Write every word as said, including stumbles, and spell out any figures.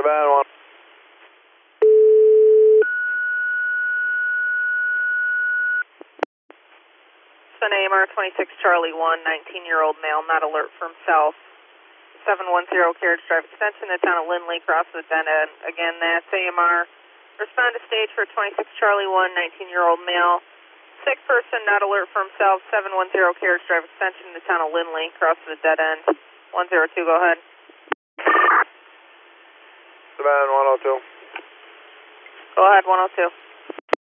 Savannah one. Sun A M R twenty-six Charlie one, nineteen-year-old male, not alert for himself. seven one zero Carriage Drive Extension, the town of Lindley, cross the dead end. Again, that's A M R. Respond to stage for twenty-six Charlie one, nineteen-year-old male. Sick person, not alert for himself. seven one zero Carriage Drive Extension, the town of Lindley, cross the dead end. one zero two, go ahead. Savannah one oh two. Go ahead, one oh two.